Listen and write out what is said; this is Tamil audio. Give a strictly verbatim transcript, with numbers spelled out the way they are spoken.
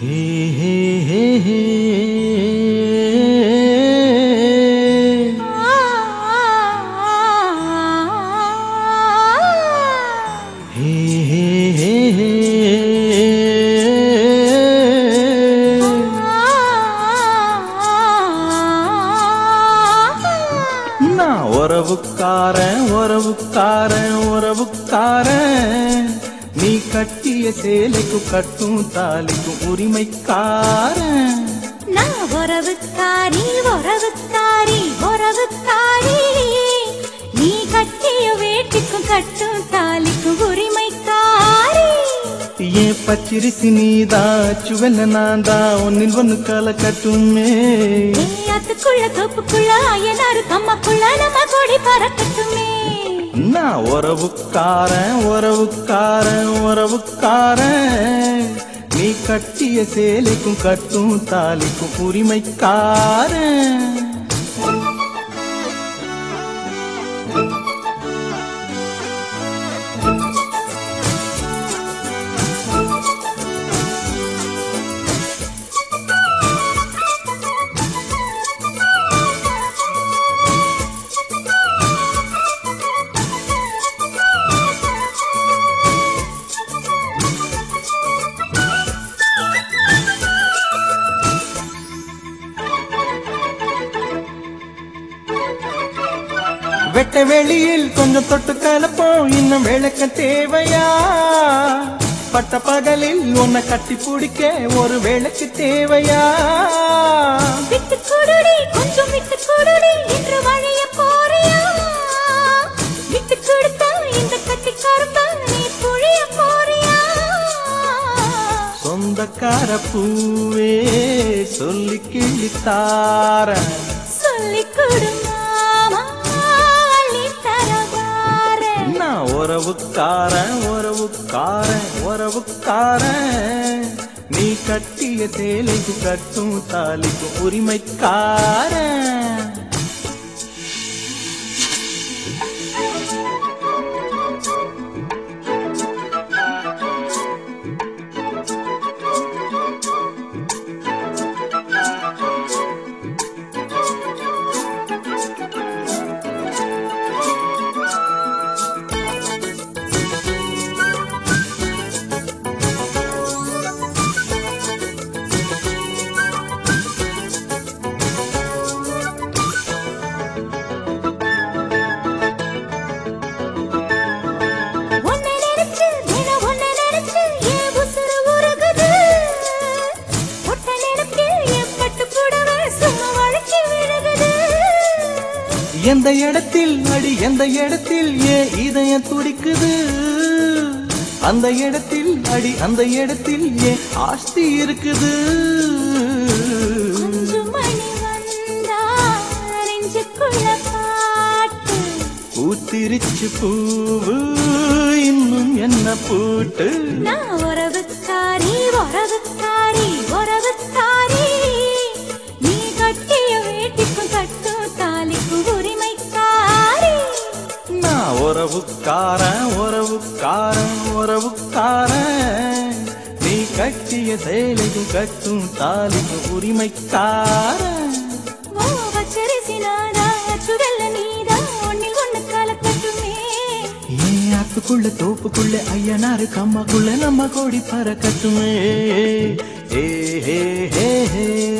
Hey, hey, hey, hey. Hey, hey, hey, hey. நான் உறவுக்காரன் உறவுக்காரன் உறவுக்காரன் நீ கட்டிய சேலைக்கும் கட்டும் தாலிக்கும் உரிமைக்காரன் நான் உறவுக்காரி உறவுக்காரி உறவுக்காரி நீ கட்டிய வேட்டிக்கும் கட்டும் தாலிக்கும் உரிமைக்காரி ஏன் பச்சிரிசி நீதா சுவெல்ல நான்தா ஒன்னில் ஒன்னு கால கட்டுமே அதுக்குள்ள தோப்புக்குள்ள அயனாரு கம்மக்குள்ள நம்ம கொடி பறக்கட்டுமே நான் உறவுக்காரன் உறவுக்காரன் உறவுக்காரன் நீ கட்டிய சேலைக்கும் கட்டும் தாலிக்கும் உரிமைக்காரன் வெட்ட வெளியில் கொஞ்சம் தொட்டு கலப்போம் இன்னும் விளக்க தேவையா பட்ட பகலில் உன்னை கட்டி பிடிக்க ஒரு விளக்கு தேவையா விட்டு கொடுடி கொஞ்சம் விட்டு கொடுடி என்று வழிய போறியா விட்டு கொடுத்தா இந்த கட்டி கருப்பா நீ புழிய போறியா சொந்தக்கார பூவே சொல்லி கிழித்தார சொல்லி கொடுமா உறவுக்காரன் உறவுக்காரன் உறவுக்காரன் நீ கட்டிய சேலைக்கு கட்டும் தாலிக்கும் உரிமைக்காரன் எந்த இடத்தில் அடி எந்த இடத்தில் ஏன் இதயம் துடிக்குது அந்த இடத்தில் அடி அந்த இடத்தில் ஏன் ஆஸ்தி இருக்குது பூத்திருச்சு பூவு இன்னும் என்ன பூட்டு நான் உறவுக்காரி உறவுக்காரி உறவுக்காரி நீ கட்டிய வேட்டிக்கும் கட்டும் தாலிக்கும் உரிமைக்காரி நான் உறவுக்காரன் உறவுக்காரன் உறவுக்காரன் நீ கட்டிய சேலைக்கும் கட்டும் தாலிக்கும் உரிமைக்காரன் ஆத்துக்குள்ள தோப்புக்குள்ள ஐயனாரு கம்மாக்குள்ள நம்ம கோடி பறக்கட்டுமே. ஹே ஹே ஹே ஹே